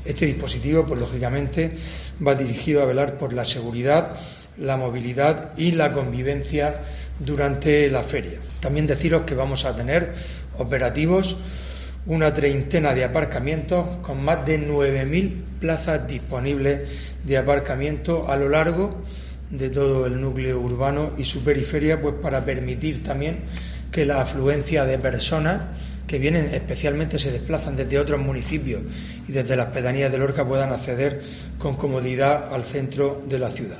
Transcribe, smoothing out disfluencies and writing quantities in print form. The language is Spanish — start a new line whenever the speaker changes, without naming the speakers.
Este dispositivo, pues lógicamente, va dirigido a velar por la seguridad, la movilidad y la convivencia durante la feria. También deciros que vamos a tener operativos una treintena de aparcamientos con más de 9.000 plazas disponibles de aparcamiento a lo largo de todo el núcleo urbano y su periferia, pues para permitir también que la afluencia de personas que vienen, especialmente se desplazan desde otros municipios y desde las pedanías de Lorca, puedan acceder con comodidad al centro de la ciudad.